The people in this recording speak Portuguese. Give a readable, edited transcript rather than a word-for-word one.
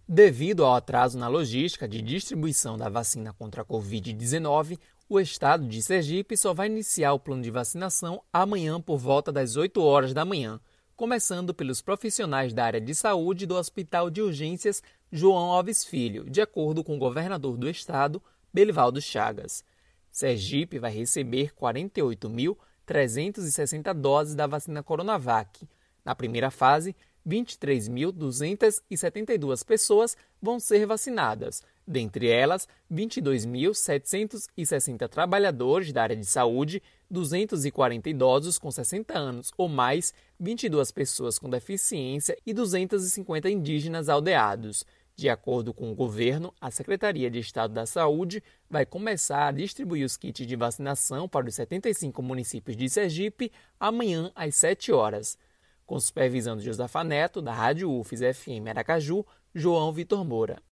Devido ao atraso na logística de distribuição da vacina contra a Covid-19, o estado de Sergipe só vai iniciar o plano de vacinação amanhã por volta das 8 horas da manhã, começando pelos profissionais da área de saúde do Hospital de Urgências João Alves Filho, de acordo com o governador do estado, Belivaldo Chagas. Sergipe vai receber 48.360 doses da vacina Coronavac. Na primeira fase, 23.272 pessoas vão ser vacinadas, dentre elas 22.760 trabalhadores da área de saúde, 240 idosos com 60 anos ou mais, 22 pessoas com deficiência e 250 indígenas aldeados. De acordo com o governo, a Secretaria de Estado da Saúde vai começar a distribuir os kits de vacinação para os 75 municípios de Sergipe amanhã às 7 horas. Com supervisão de Josafa Neto, da Rádio UFES FM Aracaju, João Vitor Moura.